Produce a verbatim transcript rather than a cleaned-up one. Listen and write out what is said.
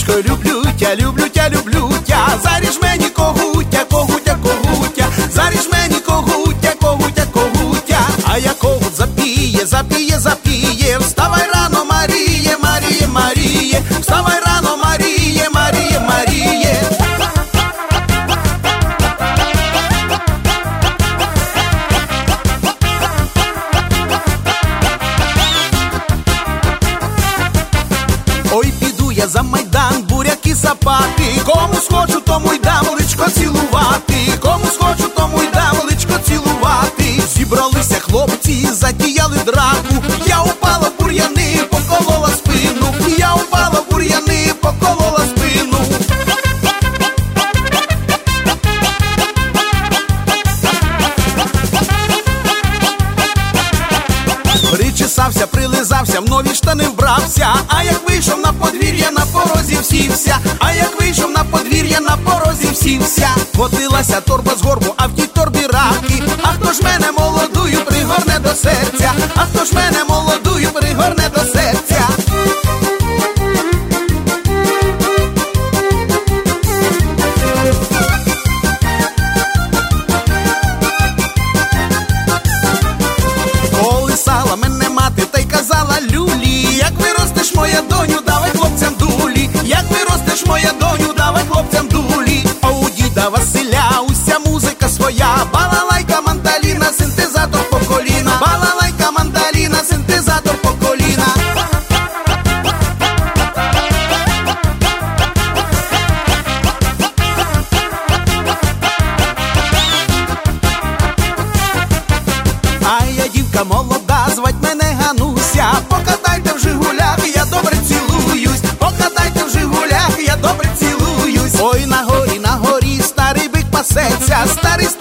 Сонечко, люблю тя, люблю тя, люблю тя. Заріж мені когутя, когутя, когутя. Заріж мені когутя, когутя, когутя. А я когут запіє, запіє, запіє. Вставай рано, Маріє, Маріє, Маріє. Вставай рано, Маріє, Маріє, Маріє. Ой, піду я за майдан, буряки сапати. Комусь хочу, тому й дам личко цілувати. Комусь хочу, тому й дам личко цілувати. Зібралися хлопці, затіяли драку. Я упала в бур'яни, поколола спину. Я упала в бур'яни, поколола спину. Причесався, прилизався, в нові штани вбрався. А як вийшов на подвір'я, на порозі всівся. А як вийшов на подвір'я, на порозі всівся. Котилася торба з горбу, а в тій торбі раки. А хто ж мене молодую пригорне до серця? А хто ж мене молодую пригорне до серця? Колисала мене мати та й казала люлі: як виростеш, моя доню, давай хлопцям дулі. Як виростеш, моя доню, давай хлопцям дулі. А у діда Василя уся музика своя. Балалайка, мандаліна, синтезатор по коліна. Балалайка, мандаліна, синтезатор по коліна. А я дівка молода, звать мене Гануся. Покатайте в Жигулях, я добре цілуюсь. Покатайте в Жигулях, я добре цілуюсь. Ой, на горі, на горі старий бик пасеться. Старий